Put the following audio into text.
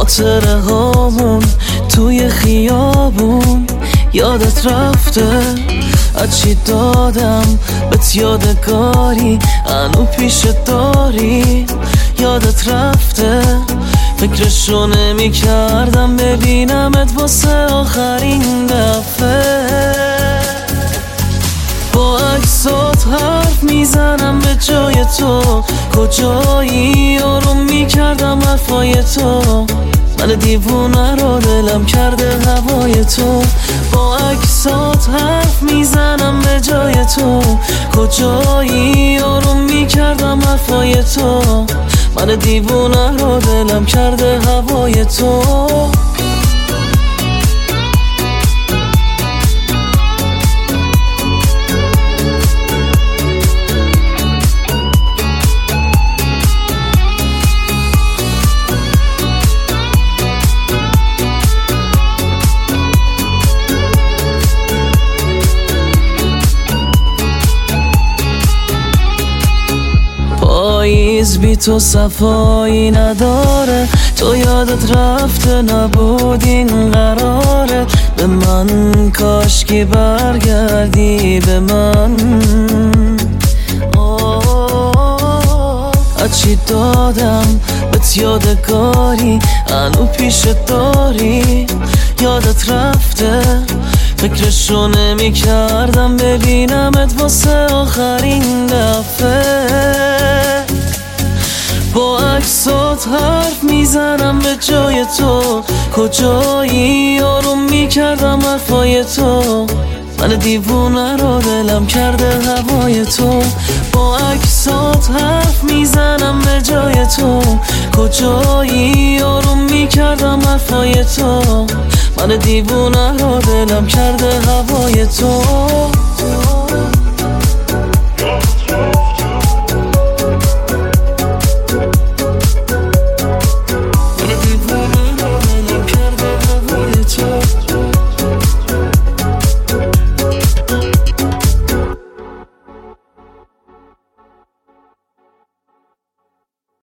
خاطره هامون توی خیابون یادت رفته؟ از چی دادم بهت یادگاری انو پیش داری؟ یادت رفته؟ فکرشو نمی کردم ببینمت واسه آخرین دفعه. با عکسات حرف میزنم به جای تو، کجایی؟ آروم میکردم حرفای تو، من دیوونه رو دلم کرده هوای تو. با عکسات حرف میزنم به جای تو، کجایی؟ آروم میکردم حرفای تو، من دیوونه رو دلم کرده هوای تو. پاییز بی تو صفایی نداره، تو یادت رفته نبود این قراره. به من کاشکی برگردی به من. از چی دادم بهت یادگاری انو پیش داری؟ یادت رفته؟ فکرشو نمی کردم ببینمت واسه آخرین دفعه. با عکسات حرف میزنم به جای تو، کجایی؟ آروم میکردم حرفای تو، من دیوونه رو دلم کرده هوای تو. با عکسات حرف میزنم به جای تو، کجایی؟ آروم میکردم حرفای تو، من دیوونه رو دلم کرده هوای تو.